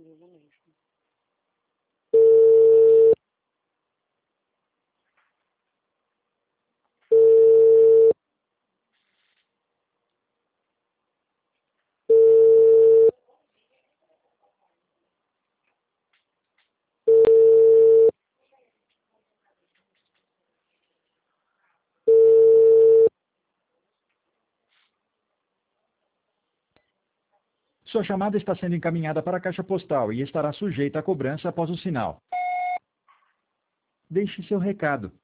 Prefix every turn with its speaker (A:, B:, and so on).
A: mesmo.
B: Sua chamada está sendo encaminhada para a caixa postal e estará sujeita a cobrança após o sinal. Deixe seu recado.